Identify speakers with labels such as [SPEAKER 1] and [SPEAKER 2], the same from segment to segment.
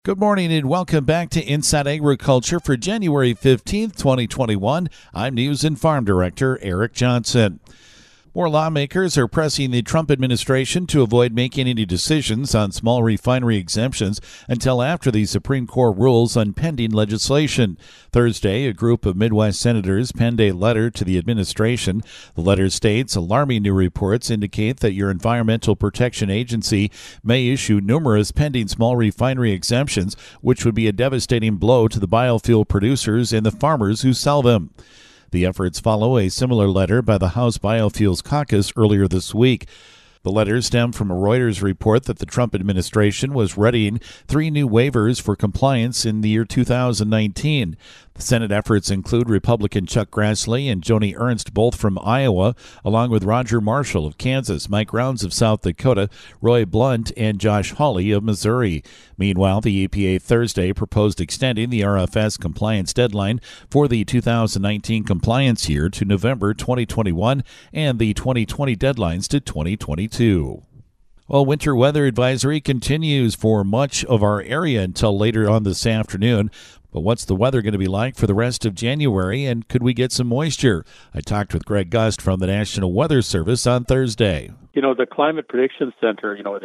[SPEAKER 1] Good morning and welcome back to Inside Agriculture for January 15th, 2021. I'm News and Farm Director Eric Johnson. More lawmakers are pressing the Trump administration to avoid making any decisions on small refinery exemptions until after the Supreme Court rules on pending legislation. Thursday, a group of Midwest senators penned a letter to the administration. The letter states, alarming new reports indicate that your Environmental Protection Agency may issue numerous pending small refinery exemptions, which would be a devastating blow to the biofuel producers and the farmers who sell them. The efforts follow a similar letter by the House Biofuels Caucus earlier this week. The letter stemmed from a Reuters report that the Trump administration was readying 3 new waivers for compliance in the year 2019. The Senate efforts include Republican Chuck Grassley and Joni Ernst, both from Iowa, along with Roger Marshall of Kansas, Mike Rounds of South Dakota, Roy Blunt, and Josh Hawley of Missouri. Meanwhile, the EPA Thursday proposed extending the RFS compliance deadline for the 2019 compliance year to November 2021 and the 2020 deadlines to 2022. Well, winter weather advisory continues for much of our area until later on this afternoon. But what's the weather going to be like for the rest of January, and could we get some moisture? I talked with Greg Gust from the National Weather Service on Thursday.
[SPEAKER 2] The Climate Prediction Center, with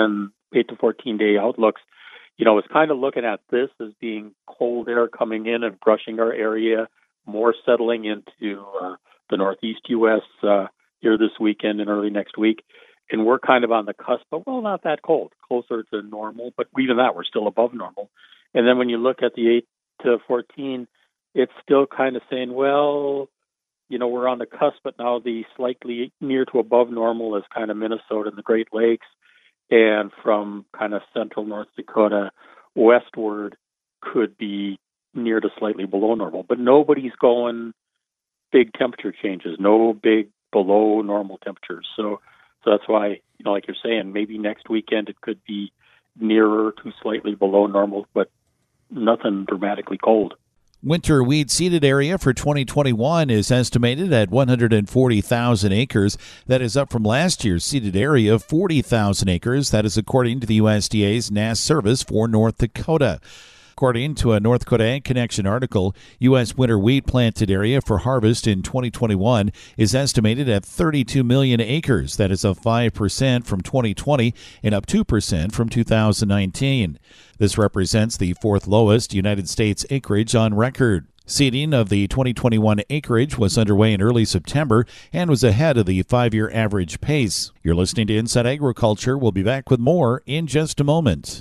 [SPEAKER 2] 8 to 14 day outlooks, is kind of looking at this as being cold air coming in and brushing our area, more settling into the northeast U.S. Here this weekend and early next week. And we're kind of on the cusp, but not that cold, closer to normal, but even that, we're still above normal. And then when you look at the 8 to 14, it's still kind of saying, we're on the cusp, but now the slightly near to above normal is kind of Minnesota and the Great Lakes, and from kind of central North Dakota westward could be near to slightly below normal. But nobody's going big temperature changes, no big below normal temperatures. So that's why, like you're saying, maybe next weekend it could be nearer to slightly below normal, but nothing dramatically cold.
[SPEAKER 1] Winter weed seeded area for 2021 is estimated at 140,000 acres. That is up from last year's seeded area of 40,000 acres. That is according to the USDA's NASS service for North Dakota. According to a North Dakota Ag Connection article, U.S. winter wheat planted area for harvest in 2021 is estimated at 32 million acres. That is up 5% from 2020 and up 2% from 2019. This represents the 4th lowest United States acreage on record. Seeding of the 2021 acreage was underway in early September and was ahead of the 5-year average pace. You're listening to Inside Agriculture. We'll be back with more in just a moment.